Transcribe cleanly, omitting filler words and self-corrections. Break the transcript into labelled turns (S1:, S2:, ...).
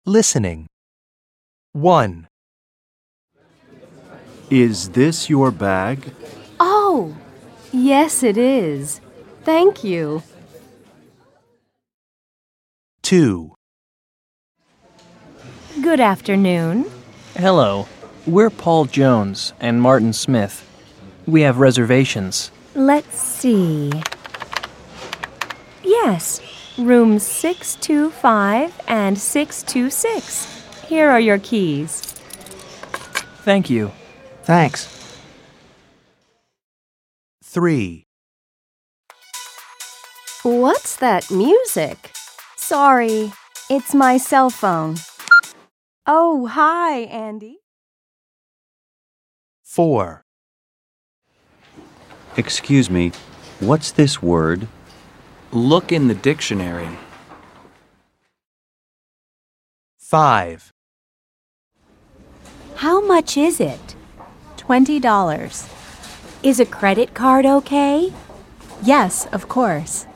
S1: Listening. 1,
S2: Is this your bag?
S3: Oh, yes it is. Thank you.
S1: 2,
S3: Good afternoon.
S4: Hello. We're Paul Jones and Martin Smith. We have reservations.
S3: Let's see. Yes, rooms 625 and 626. Here are your keys.
S4: Thank you.
S5: Thanks.
S1: 3,
S3: What's that music? Sorry, it's my cell phone. Oh, hi, Andy.
S1: 4,
S2: Excuse me, what's this word?
S6: Look in the dictionary.
S1: 5,
S3: How much is it?
S7: $20.
S3: Is a credit card okay?
S7: Yes, of course.